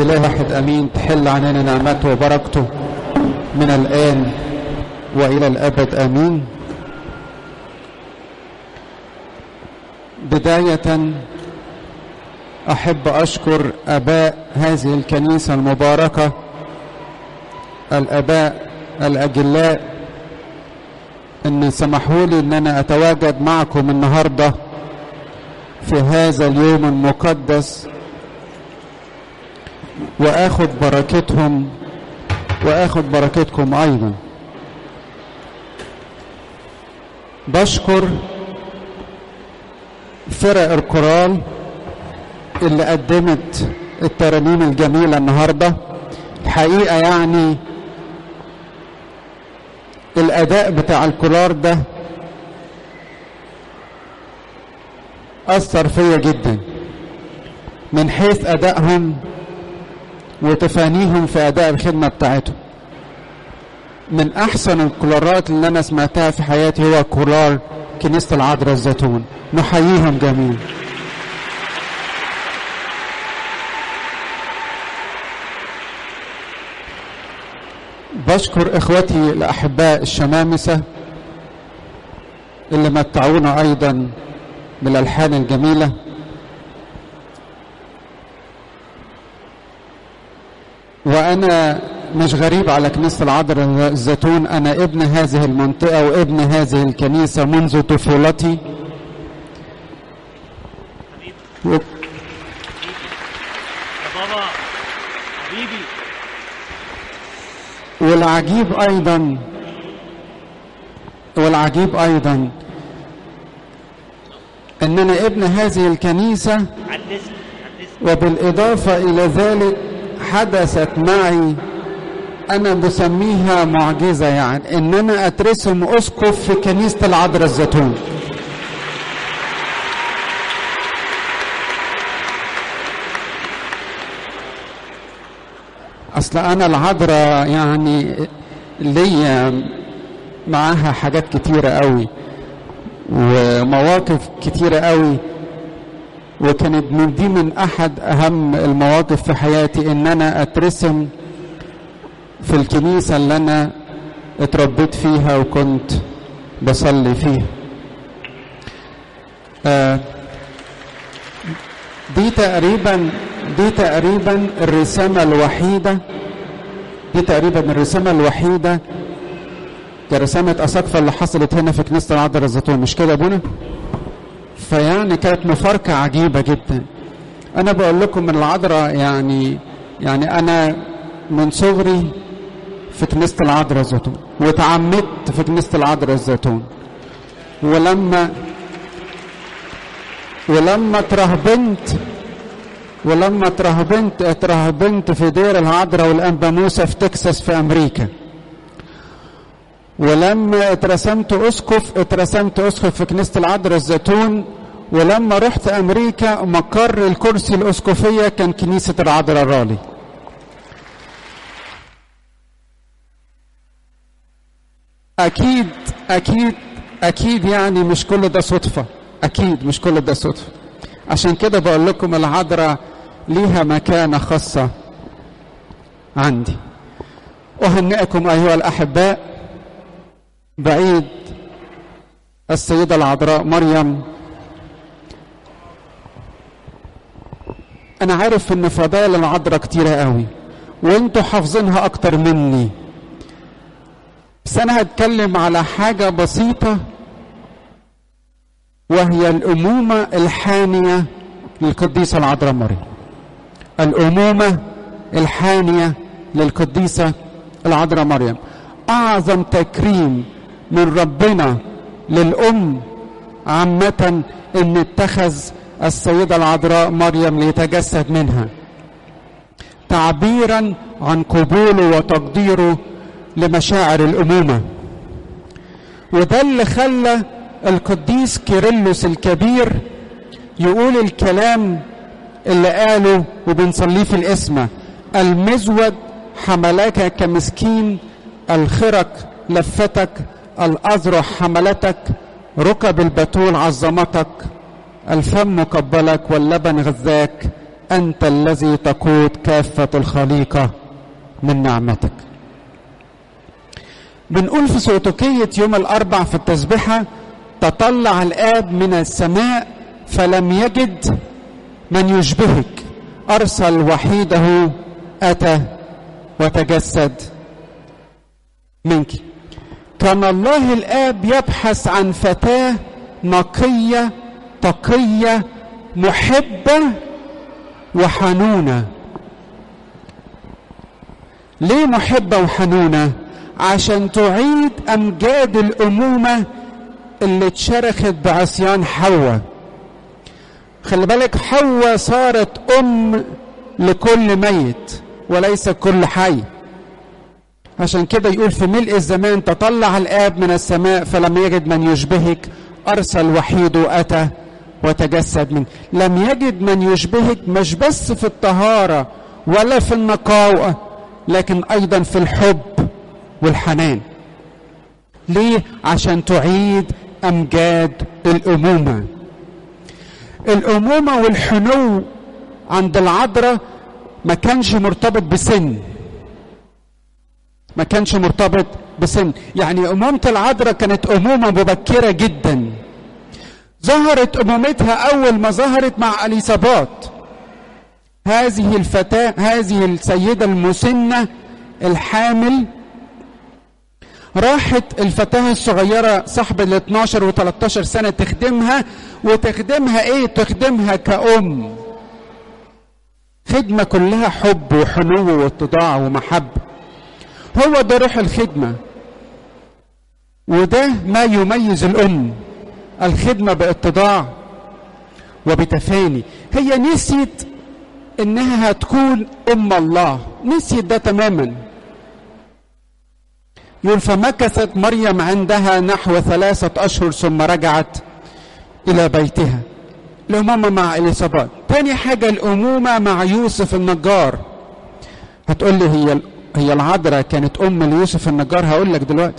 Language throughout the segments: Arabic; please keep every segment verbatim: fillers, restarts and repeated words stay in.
إله واحد أمين، تحل علينا نعمته وبركته من الآن وإلى الأبد آمين. بداية أحب أشكر آباء هذه الكنيسة المباركة، الآباء الأجلاء، إن سمحوا لي إن أنا أتواجد معكم النهاردة في هذا اليوم المقدس وآخذ بركتهم وآخذ بركتكم أيضا. بشكر فرق الكورال اللي قدمت الترانيم الجميلة النهاردة. الحقيقة يعني الأداء بتاع الكورال ده أثر فيا جدا من حيث أدائهم وتفانيهم في أداء الخدمة بتاعتهم. من أحسن الكورالات اللي أنا سمعتها في حياتي هو كورال كنيسة العذراء الزيتون. نحييهم جميعا. بشكر إخوتي الأحباء الشمامسة اللي متعونا أيضا بالألحان الجميلة. وأنا مش غريب على كنيسة العذراء الزيتون، أنا ابن هذه المنطقة وابن هذه الكنيسة منذ طفولتي. و... يا بابا حبيبي. والعجيب أيضا والعجيب أيضا أن أنا ابن هذه الكنيسة، وبالإضافة إلى ذلك حدثت معي أنا بسميها معجزة، يعني إن أنا أترسم أسقف في كنيسة العذراء الزيتون. أصل أنا العذراء يعني ليا معاها حاجات كتيرة قوي ومواقف كتيرة قوي، وكانت من دي من أحد أهم المواقف في حياتي إن أنا أترسم في الكنيسة اللي أنا اتربيت فيها وكنت بصلي فيها. آه دي تقريبا دي تقريبا الرسامة الوحيدة دي تقريبا الرسامة الوحيدة كرسامة أساقفة اللي حصلت هنا في كنيسة العذراء الزيتون، مش كده يا ابونا؟ فيعني كانت مفارقة عجيبة جدا. أنا بقول لكم من العذراء يعني يعني أنا من صغري في كنيسة العذراء الزيتون، واتعمدت في كنيسة العذراء الزيتون، ولما ولما ترهبنت ولما ترهبنت اترهبنت في دير العذراء والأنبا موسى في تكساس في أمريكا. ولما اترسمت أسقف اترسمت أسقف في كنيسة العذراء الزيتون. ولما رحت أمريكا مقر الكرسي الأسقفية كان كنيسة العذراء الرالي. أكيد أكيد أكيد يعني مش كل ده صدفة، أكيد مش كل ده صدفة. عشان كده بقول لكم العذراء ليها مكانة خاصة عندي. أهنئكم أيها الأحباء بعيد السيدة العذراء مريم. أنا عارف إن فضائل العذراء كتيرة قوي وأنتوا حافظينها أكتر مني، بس أنا هتكلم على حاجة بسيطة وهي الأمومة الحانية للقديسة العذراء مريم. الأمومة الحانية للقديسة العذراء مريم أعظم تكريم من ربنا للأم عامة إن اتخذ السيدة العذراء مريم ليتجسد منها، تعبيرا عن قبوله وتقديره لمشاعر الأمومة. وده اللي خلى القديس كيرلس الكبير يقول الكلام اللي قاله وبنصليه في القسمة: المزود حملك كمسكين، الخرق لفتك، الأذرع حملتك، ركب البتول عظمتك، الفم قبلك واللبن غذاك، أنت الذي تقود كافة الخليقة من نعمتك. بنقول في سؤتكية يوم الأربع في التسبيحة: تطلع الآب من السماء فلم يجد من يشبهك، أرسل وحيده أتى وتجسد منك. كان الله الآب يبحث عن فتاة نقية تقية محبة وحنونة. ليه محبة وحنونة؟ عشان تعيد أمجاد الأمومة اللي اتشرخت بعصيان حواء. خلي بالك، حواء صارت أم لكل ميت وليس كل حي. عشان كده يقول في ملء الزمان: تطلع الآب من السماء فلم يجد من يشبهك، أرسل وحيده أتى وتجسد منك. لم يجد من يشبهك مش بس في الطهارة ولا في النقاوة، لكن أيضا في الحب والحنان. ليه؟ عشان تعيد أمجاد الأمومة. الأمومة والحنو عند العذراء ما كانش مرتبط بسن، ما كانش مرتبط بسن. يعني أمومة العذراء كانت أمومة مبكرة جدا. ظهرت أمومتها أول ما ظهرت مع إليصابات، هذه الفتاة، هذه السيدة المسنة الحامل. راحت الفتاة الصغيرة صاحبة ال اتناشر و تلتاشر سنة تخدمها، وتخدمها ايه؟ تخدمها كأم. خدمة كلها حب وحنو واتضاع ومحبة. هو ده روح الخدمة، وده ما يميز الأم، الخدمة باتضاع وبتفاني. هي نسيت انها هتكون ام الله، نسيت ده تماما. يقول: فمكثت مريم عندها نحو ثلاثة أشهر ثم رجعت إلى بيتها. الأمومة مع إليصابات. تاني حاجة الأمومة مع يوسف النجار. هتقول لي هي هي العذراء كانت أم ليوسف النجار؟ هقول لك دلوقتي.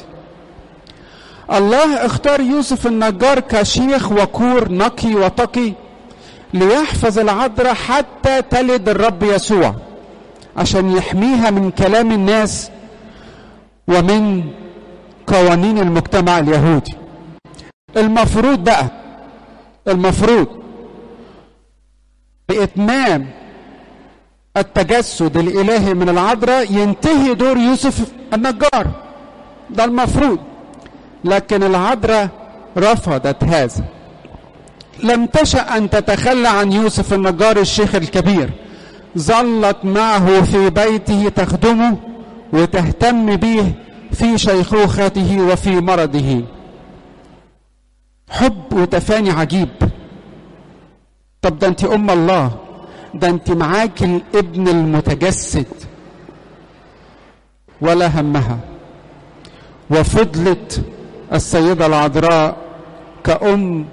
الله اختار يوسف النجار كشيخ وقور نقي وتقي ليحفظ العذراء حتى تلد الرب يسوع، عشان يحميها من كلام الناس ومن قوانين المجتمع اليهودي. المفروض بقى المفروض بإتمام التجسد الإلهي من العذراء ينتهي دور يوسف النجار، ده المفروض. لكن العذراء رفضت هذا. لم تشأ أن تتخلى عن يوسف النجار الشيخ الكبير، ظلت معه في بيته تخدمه وتهتم به في شيخوخته وفي مرضه. حب وتفاني عجيب. طب ده انت ام الله، ده انت معاك الابن المتجسد. ولا همها، وفضلت السيدة العذراء كأم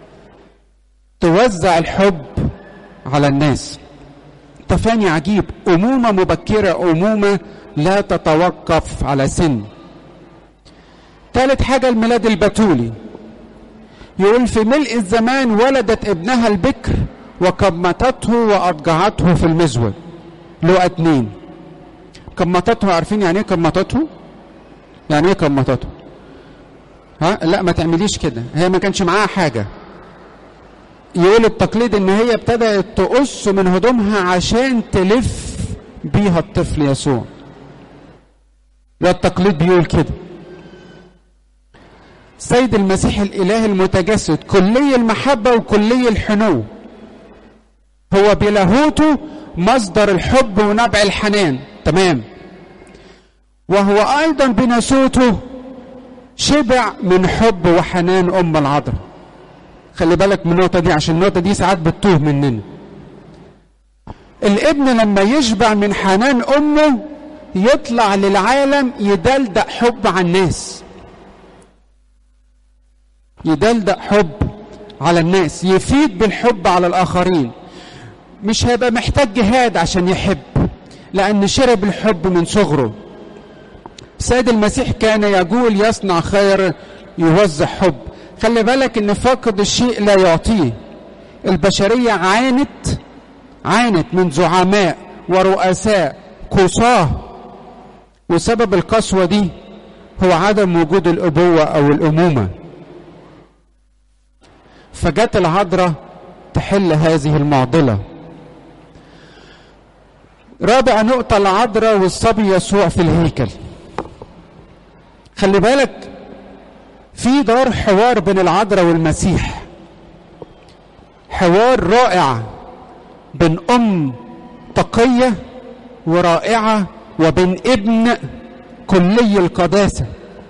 توزع الحب على الناس. تفاني عجيب، أمومة مبكرة، أمومة لا تتوقف على سن. ثالث حاجة الميلاد البتولي. يقول: في ملء الزمان ولدت ابنها البكر وكمتته وأضجعته في المزود. لقى اتنين. كمتته، عارفين يعني ايه كمتته؟ يعني ايه كمتته؟ ها؟ لا ما تعمليش كده، هي ما كانش معاها حاجة. يقول التقليد ان هي ابتدأت تقص من هدومها عشان تلف بيها الطفل يسوع. ده التقليد بيقول كده. سيد المسيح الإله المتجسد كلي المحبة وكلي الحنو، هو بلاهوته مصدر الحب ونبع الحنان، تمام. وهو أيضا بناسوته شبع من حب وحنان أم العذراء. خلي بالك من النقطة دي، عشان النقطة دي ساعات بتتوه مننا. الابن لما يشبع من حنان أمه يطلع للعالم يدلدق حب على الناس، يدلدق حب على الناس، يفيد بالحب على الآخرين. مش هيبقى محتاج جهاد عشان يحب، لأن شرب الحب من صغره. سيد المسيح كان يقول: يصنع خير يوزع حب. خلي بالك ان فاقد الشيء لا يعطيه. البشرية عانت عانت من زعماء ورؤساء قساة، وسبب القسوة دي هو عدم وجود الأبوة أو الأمومة. فجت العذراء تحل هذه المعضلة. رابع نقطة، العذراء والصبي يسوع في الهيكل. خلي بالك في دار حوار بين العذراء والمسيح، حوار رائع بين أم تقية ورائعة وبين ابن كلي القداسة.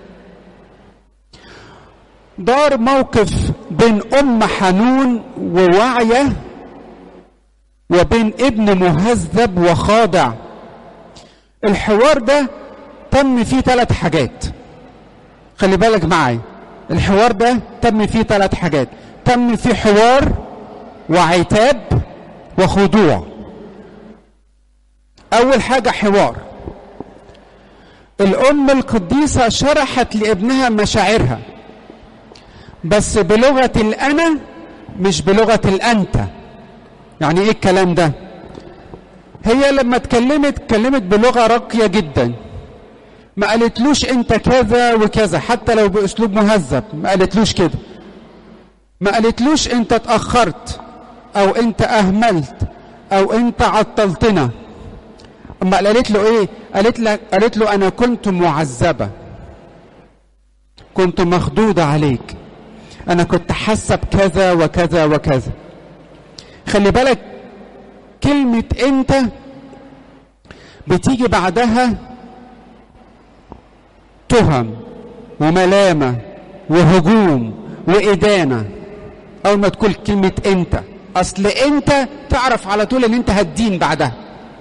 دار موقف بين أم حنون وواعية وبين ابن مهذب وخاضع. الحوار ده تم فيه ثلاث حاجات، خلي بالك معايا. الحوار ده تم فيه ثلاث حاجات، تم فيه حوار وعتاب وخضوع. أول حاجة حوار. الأم القديسة شرحت لابنها مشاعرها، بس بلغة الأنا مش بلغة الأنت. يعني إيه الكلام ده؟ هي لما اتكلمت اتكلمت بلغة راقية جدا، ما قالتلوش أنت كذا وكذا، حتى لو بأسلوب مهذب ما قالتلوش كده. ما قالتلوش أنت اتأخرت أو أنت أهملت أو أنت عطلتنا. أما قالت له إيه؟ قالت له قالت له أنا كنت معذبة، كنت مخضوضة عليك، أنا كنت حاسة بكذا وكذا وكذا. خلي بالك كلمة أنت بتيجي بعدها تهم وملامة وهجوم وإدانة. أول ما تقول كلمة أنت، أصل أنت تعرف على طول إن أنت هتدين بعدها،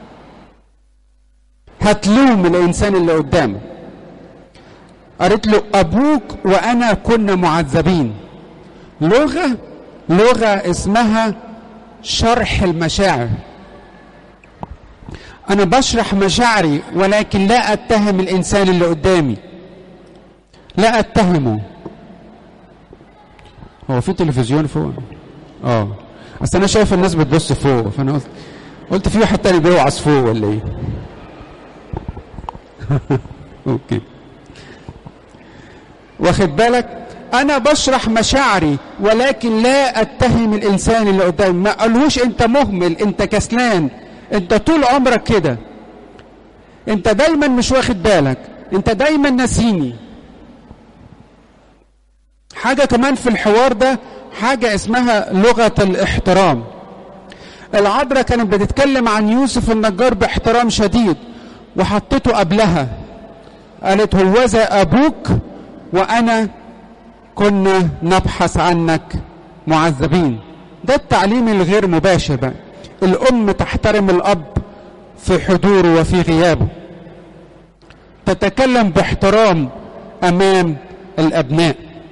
هتلوم الإنسان اللي قدامه. قالت له أبوك وأنا كنا معذبين. لغة لغة اسمها شرح المشاعر. أنا بشرح مشاعري ولكن لا أتهم الإنسان اللي قدامي، لا أتهمه. هو في تلفزيون فوق؟ اه اصل انا شايف الناس بتبص فوق، فانا قلت قلت في واحد تاني بيوعظ فوق ولا ايه؟ اوكي. واخد بالك؟ انا بشرح مشاعري ولكن لا اتهم الانسان اللي قدامي. ما قالوش انت مهمل، انت كسلان، انت طول عمرك كده، انت دايما مش واخد بالك، انت دايما ناسيني. حاجة كمان في الحوار ده حاجة اسمها لغة الاحترام. العذراء كانت بتتكلم عن يوسف النجار باحترام شديد وحطته قبلها، قالت هوذا أبوك وأنا كنا نبحث عنك معذبين. ده التعليم الغير مباشر بقى. الأم تحترم الأب في حضوره وفي غيابه، تتكلم باحترام أمام الأبناء.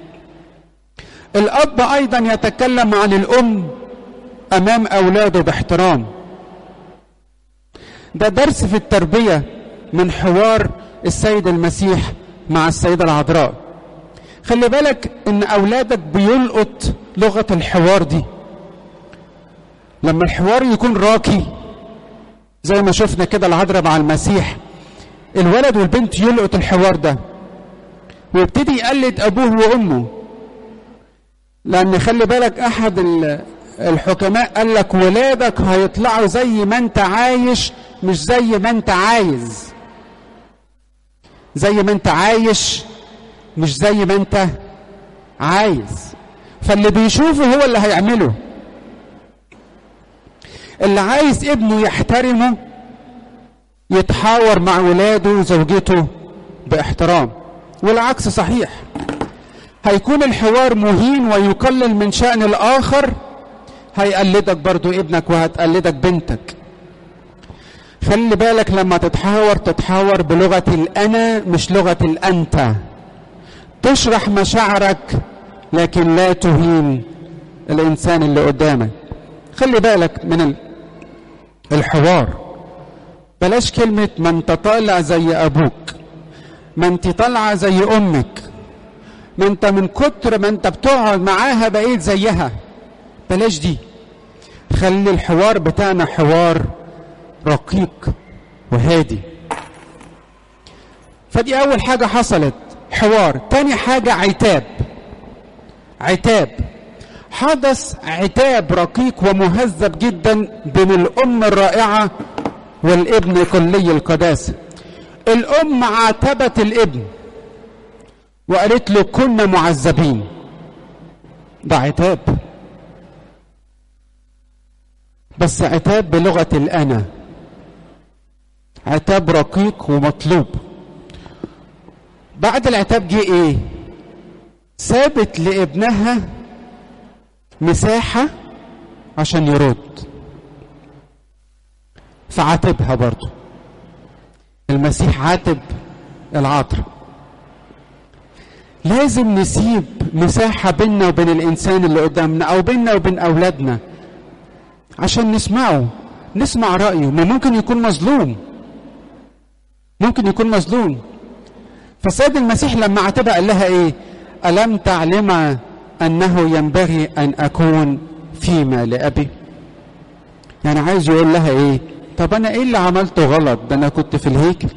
الأب أيضا يتكلم عن الأم أمام أولاده باحترام. ده درس في التربية من حوار السيد المسيح مع السيدة العذراء. خلي بالك إن أولادك بيلقط لغة الحوار دي. لما الحوار يكون راقي زي ما شفنا كده العذراء مع المسيح، الولد والبنت يلقط الحوار ده ويبتدي يقلد أبوه وأمه. لأن خلي بالك أحد الحكماء قال لك ولادك هيطلعوا زي ما أنت عايش مش زي ما أنت عايز. زي ما أنت عايش مش زي ما أنت عايز. فاللي بيشوفه هو اللي هيعمله. اللي عايز ابنه يحترمه يتحاور مع ولاده وزوجته باحترام، والعكس صحيح. هيكون الحوار مهين ويقلل من شأن الآخر، هيقلدك برضو ابنك وهتقلدك بنتك. خلي بالك لما تتحاور تتحاور بلغة الأنا مش لغة الأنت. تشرح مشاعرك لكن لا تهين الإنسان اللي قدامك. خلي بالك من الحوار. بلاش كلمة ما انت طالع زي أبوك، ما انت طالعة زي أمك، ما انت من كتر ما انت بتقعد معاها بقيت زيها. بلاش دي. تخلي الحوار بتاعنا حوار رقيق وهادي. فدي اول حاجة حصلت، حوار. تاني حاجة عتاب. عتاب حدث عتاب رقيق ومهذب جدا بين الام الرائعة والابن كلي القداسة. الام عاتبت الابن وقالت له كنا معذبين. ده عتاب، بس عتاب بلغة الأنا، عتاب رقيق ومطلوب. بعد العتاب جه ايه؟ سابت لابنها مساحة عشان يرد، فعاتبها برضو. المسيح عاتب العذراء. لازم نسيب مساحة بيننا وبين الإنسان اللي قدامنا أو بيننا وبين أولادنا عشان نسمعه، نسمع رأيه. ما ممكن يكون مظلوم، ممكن يكون مظلوم. فسيد المسيح لما عاتبها قال لها ايه؟ ألم تعلم أنه ينبغي أن أكون فيما لأبي؟ يعني عايز يقول لها ايه؟ طب أنا ايه اللي عملته غلط؟ ده أنا كنت في الهيكل.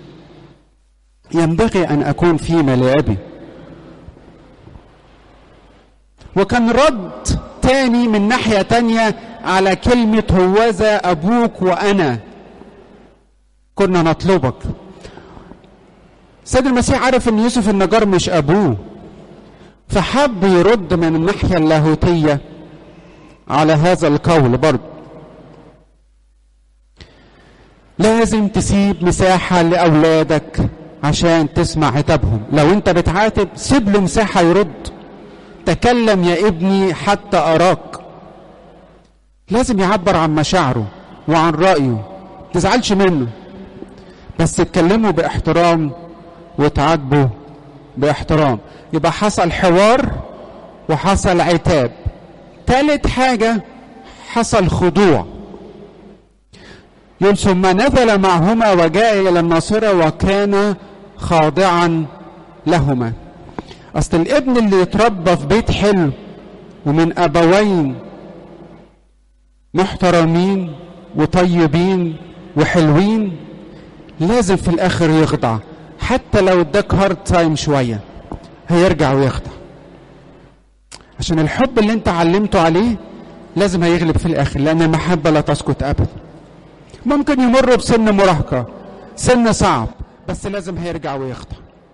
ينبغي أن أكون فيما لأبي. وكان رد تاني من ناحية تانية على كلمة هوذا أبوك وأنا كنا نطلبك. سيد المسيح عارف ان يوسف النجار مش ابوه، فحب يرد من الناحية اللاهوتية على هذا القول برضه. لازم تسيب مساحة لأولادك عشان تسمع عتابهم. لو انت بتعاتب سيب له مساحة يرد. تكلم يا ابني حتى أراك. لازم يعبر عن مشاعره وعن رأيه، تزعلش منه، بس تكلمه باحترام وتعاتبه باحترام. يبقى حصل حوار وحصل عتاب. ثالث حاجة حصل خضوع. يقول ثم نزل معهما وجاء إلى الناصرة وكان خاضعا لهما. أصل الابن اللي يتربى في بيت حلو ومن أبوين محترمين وطيبين وحلوين لازم في الآخر يخضع. حتى لو اداك هارد تايم شوية هيرجع ويخضع، عشان الحب اللي انت علمته عليه لازم هيغلب في الآخر، لأن المحبة لا تسقط أبدا. ممكن يمر بسن مراهقة، سن صعب، بس لازم هيرجع ويخضع.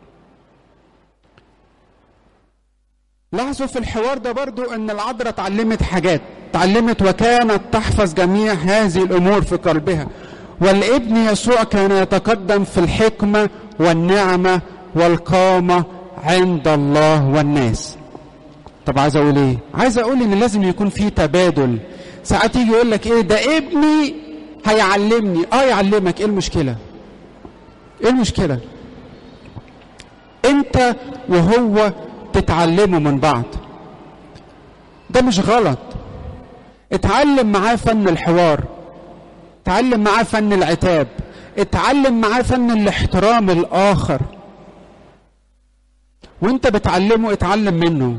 لاحظوا في الحوار ده برضو ان العذراء اتعلمت حاجات، اتعلمت وكانت تحفظ جميع هذه الامور في قلبها. والابن يسوع كان يتقدم في الحكمة والنعمة والقامة عند الله والناس. طب عايز اقول ايه؟ عايز اقول ان لازم يكون في تبادل. ساعات يجي يقول لك ايه ده ابني هيعلمني. اه يعلمك، ايه المشكلة؟ ايه المشكلة؟ انت وهو تتعلموا من بعض، ده مش غلط. اتعلم معاه فن الحوار، اتعلم معاه فن العتاب، اتعلم معاه فن الاحترام الآخر. وانت بتعلمه اتعلم منه.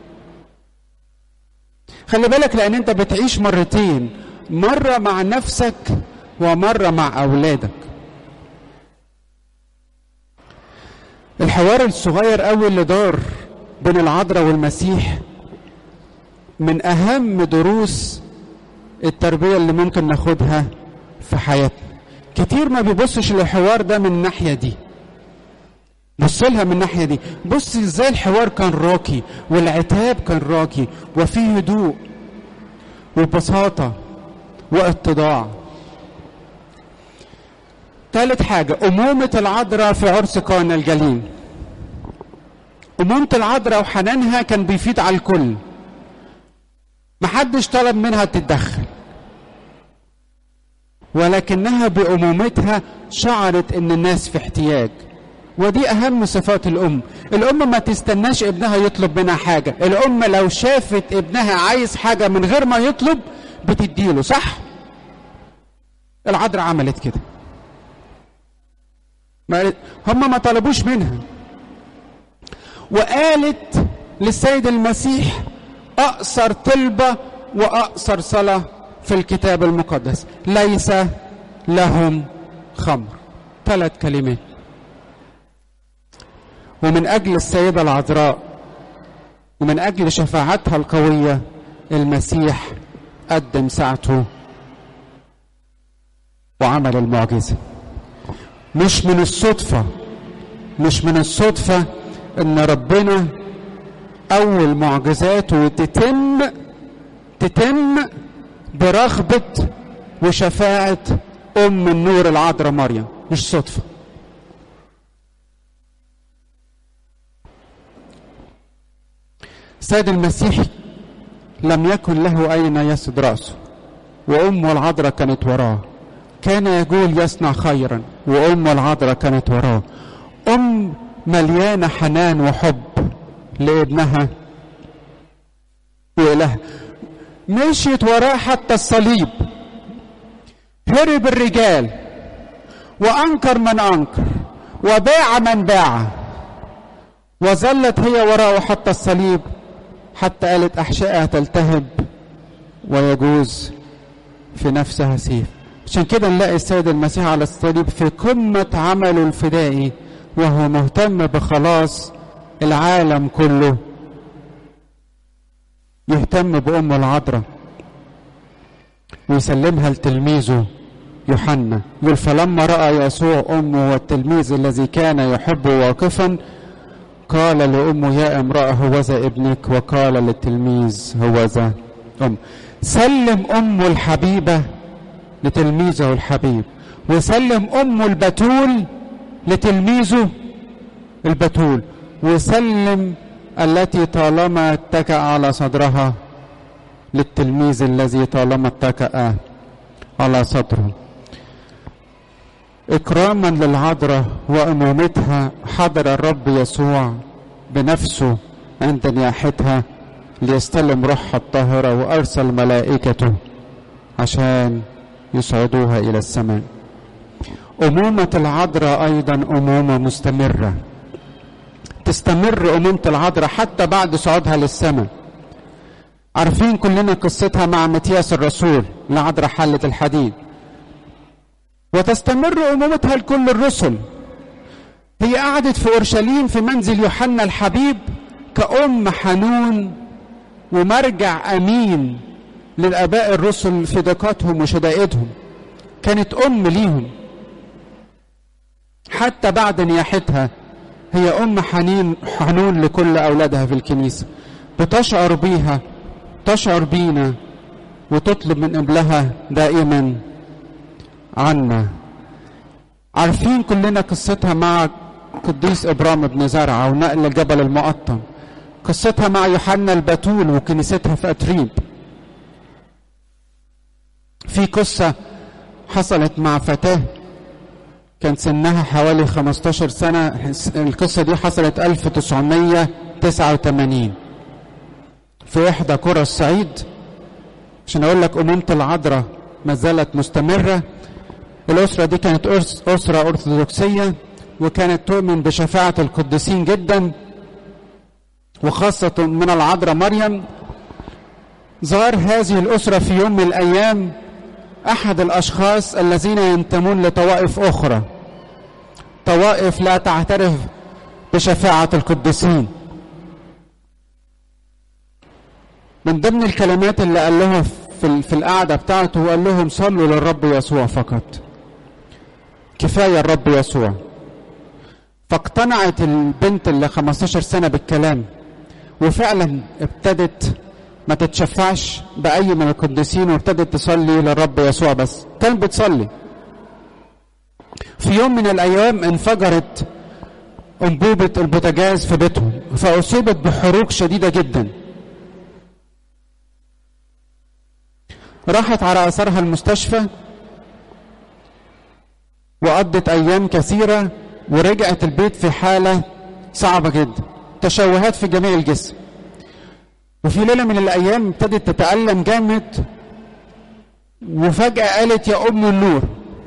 خلي بالك لأن انت بتعيش مرتين، مرة مع نفسك ومرة مع أولادك. الحوار الصغير قوي اللي دار بين العذراء والمسيح من أهم دروس التربية اللي ممكن ناخدها في حياتنا. كتير ما بيبصش للحوار ده من الناحية دي، بص لها من الناحية دي. بص ازاي الحوار كان راقي والعتاب كان راقي وفيه هدوء وبساطة واتضاع. ثالث حاجة أمومة العذراء في عرس قانا الجليل. أمومة العذراء وحنانها كان بيفيد على الكل، محدش طلب منها تتدخل، ولكنها بأمومتها شعرت ان الناس في احتياج. ودي اهم صفات الام. الام ما تستناش ابنها يطلب منها حاجة. الام لو شافت ابنها عايز حاجة من غير ما يطلب بتديله، صح؟ العذراء عملت كده. هم ما طلبوش منها، وقالت للسيد المسيح اقصر طلبة واقصر صلاة في الكتاب المقدس: ليس لهم خمر. ثلاث كلمات. ومن أجل السيدة العذراء ومن أجل شفاعتها القوية المسيح قدم ساعته وعمل المعجزة. مش من الصدفة مش من الصدفة ان ربنا اول معجزاته تتم تتم برغبة وشفاعة ام النور العذراء مريم. مش صدفة. سيد المسيح لم يكن له اين يسد رأسه، وامه العذراء كانت وراه. كان يقول يصنع خيرا، وامه العذراء كانت وراه. ام مليانة حنان وحب لابنها وإلهها، مشيت وراه حتى الصليب. هرب الرجال وأنكر من أنكر وباع من باع، وظلت هي وراءه حتى الصليب، حتى قالت أحشائها تلتهب ويجوز في نفسها سيف. عشان كده نلاقي السيد المسيح على الصليب في قمة عمله الفدائي، وهو مهتم بخلاص العالم كله، يهتم بأمه العذراء ويسلمها لتلميذه يوحنا. يقول: فلما رأى يسوع أمه والتلميذ الذي كان يحبه واقفا، قال لأمه: يا امرأة هوذا ابنك، وقال للتلميذ: هوذا أم. سلم أمه الحبيبة لتلميذه الحبيب، وسلم أمه البتول لتلميذه البتول، وسلم التي طالما اتكأ على صدرها للتلميذ الذي طالما اتكأ على صدره. إكراما للعذراء وأمومتها حضر الرب يسوع بنفسه عند نياحتها ليستلم روحها الطاهرة، وأرسل ملائكته عشان يصعدوها إلى السماء. أمومة العذراء أيضا أمومة مستمرة، تستمر أمومة العذراء حتى بعد صعودها للسماء. عارفين كلنا قصتها مع متياس الرسول، العذراء حلة الحديد، وتستمر أمومتها لكل الرسل. هي قعدت في أورشليم في منزل يوحنا الحبيب كأم حنون ومرجع أمين للآباء الرسل في ضيقاتهم وشدائدهم. كانت أم ليهم حتى بعد نياحتها. هي أم حنين حنون لكل أولادها في الكنيسة، بتشعر بيها، تشعر بينا، وتطلب من قبلها دائما عنا. عارفين كلنا قصتها مع قديس إبرام بن زرعة ونقل جبل المقطم، قصتها مع يوحنا البتول وكنيستها في أتريب. في قصة حصلت مع فتاة كان سنها حوالي خمستاشر سنة. القصة دي حصلت ألف وتسعمية وتسعة وثمانين في إحدى قرى الصعيد. عشان أقول لك أمومة العذراء ما زالت مستمرة. الأسرة دي كانت أسرة أرثوذكسية، وكانت تؤمن بشفاعة القديسين جدا، وخاصة من العذراء مريم. ظهر هذه الأسرة في يوم من الأيام أحد الأشخاص الذين ينتمون لطوائف أخرى، طوائف لا تعترف بشفاعة القديسين. من ضمن الكلمات اللي قال لها في, في القعدة بتاعته، قال لهم: صلوا للرب يسوع فقط، كفاية الرب يسوع. فاقتنعت البنت اللي خمستاشر سنة بالكلام، وفعلا ابتدت ما تتشفعش بأي من القديسين، وابتدت تصلي للرب يسوع بس. كانت بتصلي. في يوم من الأيام انفجرت أنبوبة البوتاجاز في بيتهم، فأصيبت بحروق شديدة جدا. راحت على أثرها المستشفى، وقضت أيام كثيرة، ورجعت البيت في حالة صعبة جدا، تشوهات في جميع الجسم. وفي ليلة من الأيام ابتدت تتألم جامد، وفجأة قالت: يا أم النور،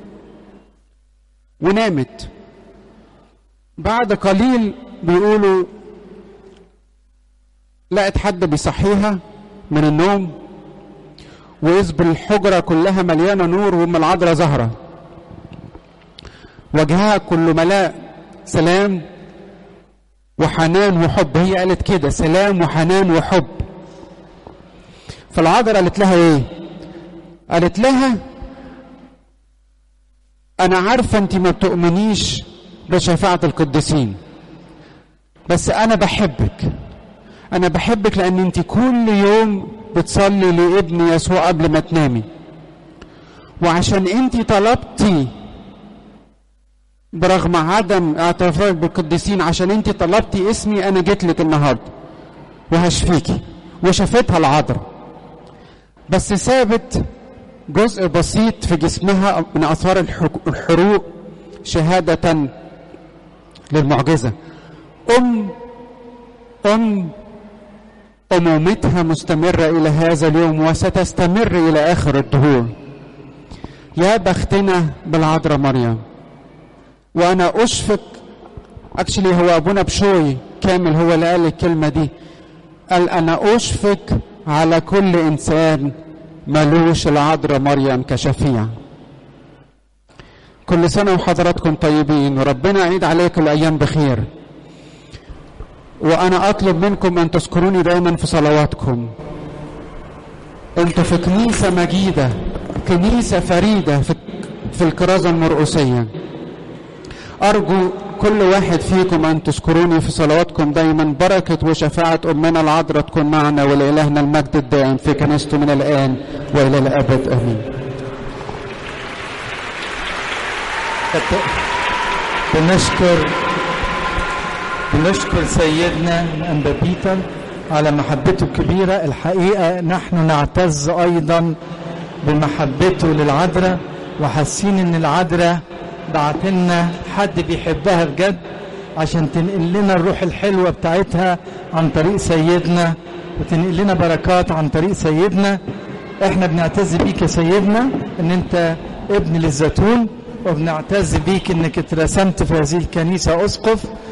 ونامت. بعد قليل بيقولوا لقت حد بيصحيها من النوم، وإذ بالحجرة كلها مليانة نور وأم العذراء ظاهرة، وجهها كل ملاء سلام وحنان وحب. هي قالت كده، سلام وحنان وحب. فالعذراء قالت لها ايه؟ قالت لها انا عارفه انت ما بتؤمنيش بشفاعه القديسين، بس انا بحبك، انا بحبك لان انت كل يوم بتصلي لابني يسوع قبل ما تنامي، وعشان انت طلبتي برغم عدم اعترافك بالقديسين، عشان انت طلبتي اسمي انا جيت لك النهارده وهشفيكي. وشفتها العذراء، بس سابت جزء بسيط في جسمها من اثار الحروق شهاده للمعجزه. ام ام امومتها مستمره الى هذا اليوم وستستمر الى اخر الدهور. يا بختنا بالعذراء مريم. وانا اشفق، اكشلي هو ابونا بشوي كامل هو اللي قال الكلمه دي، قال انا اشفق على كل انسان ملوش العذراء مريم كشفيع. كل سنه وحضراتكم طيبين، وربنا يعيد عليكم الايام بخير. وانا اطلب منكم ان تذكروني دايما في صلواتكم. انتوا في كنيسه مجيده، كنيسه فريده في في الكرازه المرقسيه. أرجو كل واحد فيكم أن تذكروني في صلواتكم دايما. بركة وشفاعة أمنا العذراء تكون معنا، ولإلهنا المجد الدائم في كنيسته من الآن وإلى الأبد آمين. بنشكر بنشكر سيدنا أنبا بيتر على محبته الكبيرة. الحقيقة نحن نعتز أيضا بمحبته للعذراء، وحاسين إن العذراء بعت لنا حد بيحبها بجد عشان تنقل لنا الروح الحلوة بتاعتها عن طريق سيدنا، وتنقل لنا بركات عن طريق سيدنا. احنا بنعتز بيك يا سيدنا ان انت ابن للزيتون، وبنعتز بيك انك اترسمت في هذه الكنيسة اسقف،